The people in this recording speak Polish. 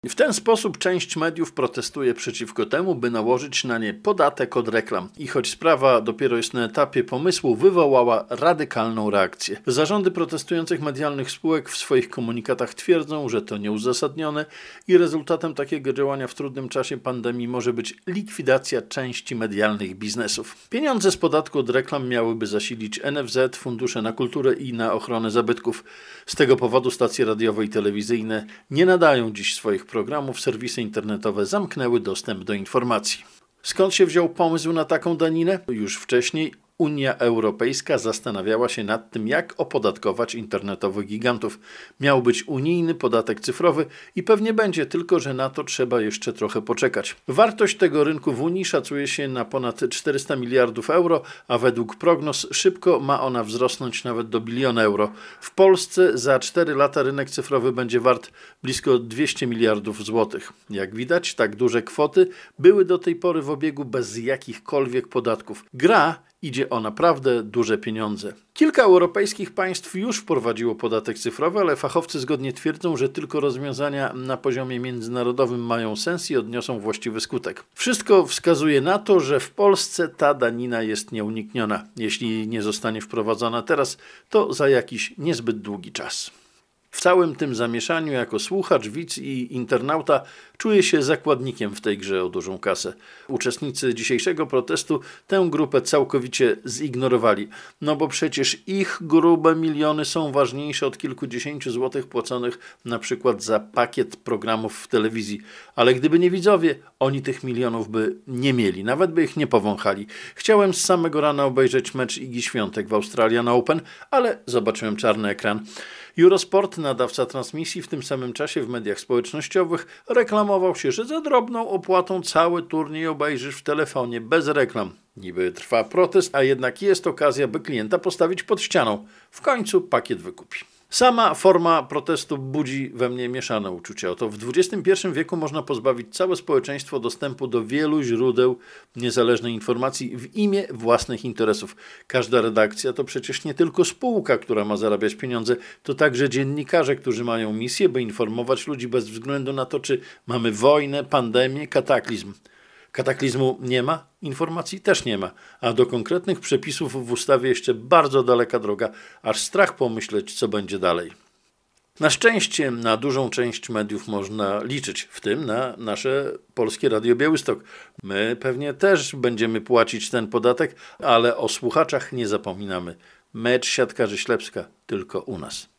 W ten sposób część mediów protestuje przeciwko temu, by nałożyć na nie podatek od reklam. I choć sprawa dopiero jest na etapie pomysłu, wywołała radykalną reakcję. Zarządy protestujących medialnych spółek w swoich komunikatach twierdzą, że to nieuzasadnione i rezultatem takiego działania w trudnym czasie pandemii może być likwidacja części medialnych biznesów. Pieniądze z podatku od reklam miałyby zasilić NFZ, fundusze na kulturę i na ochronę zabytków. Z tego powodu stacje radiowe i telewizyjne nie nadają dziś swoich programów, serwisy internetowe zamknęły dostęp do informacji. Skąd się wziął pomysł na taką daninę? Już wcześniej Unia Europejska zastanawiała się nad tym, jak opodatkować internetowych gigantów. Miał być unijny podatek cyfrowy i pewnie będzie, tylko że na to trzeba jeszcze trochę poczekać. Wartość tego rynku w Unii szacuje się na ponad 400 miliardów euro, a według prognoz szybko ma ona wzrosnąć nawet do biliona euro. W Polsce za 4 lata rynek cyfrowy będzie wart blisko 200 miliardów złotych. Jak widać, tak duże kwoty były do tej pory w obiegu bez jakichkolwiek podatków. Gra idzie o naprawdę duże pieniądze. Kilka europejskich państw już wprowadziło podatek cyfrowy, ale fachowcy zgodnie twierdzą, że tylko rozwiązania na poziomie międzynarodowym mają sens i odniosą właściwy skutek. Wszystko wskazuje na to, że w Polsce ta danina jest nieunikniona. Jeśli nie zostanie wprowadzona teraz, to za jakiś niezbyt długi czas. W całym tym zamieszaniu jako słuchacz, widz i internauta czuję się zakładnikiem w tej grze o dużą kasę. Uczestnicy dzisiejszego protestu tę grupę całkowicie zignorowali, no bo przecież ich grube miliony są ważniejsze od kilkudziesięciu złotych płaconych na przykład za pakiet programów w telewizji. Ale gdyby nie widzowie, oni tych milionów by nie mieli, nawet by ich nie powąchali. Chciałem z samego rana obejrzeć mecz Igi Świątek w Australian Open, ale zobaczyłem czarny ekran. Eurosport, nadawca transmisji, w tym samym czasie w mediach społecznościowych reklamował się, że za drobną opłatą cały turniej obejrzysz w telefonie, bez reklam. Niby trwa protest, a jednak jest okazja, by klienta postawić pod ścianą. W końcu pakiet wykupi. Sama forma protestu budzi we mnie mieszane uczucia. Oto w XXI wieku można pozbawić całe społeczeństwo dostępu do wielu źródeł niezależnej informacji w imię własnych interesów. Każda redakcja to przecież nie tylko spółka, która ma zarabiać pieniądze, to także dziennikarze, którzy mają misję, by informować ludzi bez względu na to, czy mamy wojnę, pandemię, kataklizm. Kataklizmu nie ma, informacji też nie ma, a do konkretnych przepisów w ustawie jeszcze bardzo daleka droga, aż strach pomyśleć, co będzie dalej. Na szczęście na dużą część mediów można liczyć, w tym na nasze Polskie Radio Białystok. My pewnie też będziemy płacić ten podatek, ale o słuchaczach nie zapominamy. Mecz siatkarzy Ślepska tylko u nas.